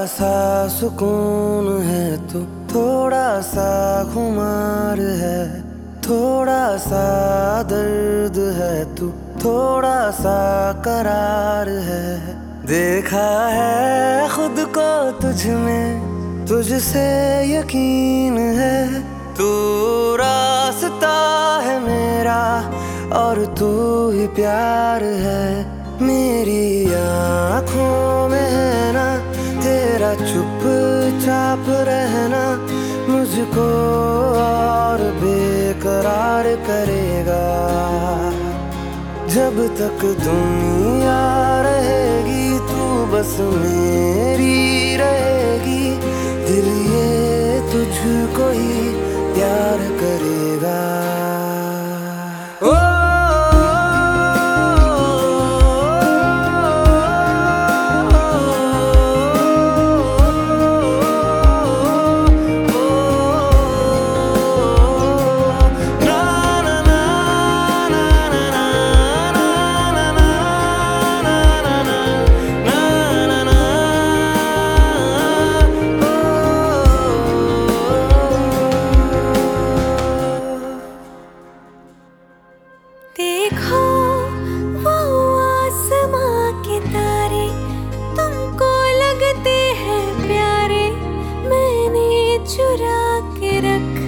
सा सुकून है तू, थोड़ा सा खुमार है, थोड़ा सा दर्द है तू, थोड़ा सा करार है। देखा है खुद को तुझ में, तुझसे यकीन है। तू रास्ता है मेरा और तू ही प्यार है। मेरी आँखों में है ना तेरा चुपचाप रहना, मुझको और बेकरार करेगा। जब तक दुनिया रहेगी तू बस मेरी रहेगी। दिल ये तुझको ही प्यार करेगा। ओ देखो वो आसमां के तारे तुमको लगते हैं प्यारे, मैंने चुरा के रखा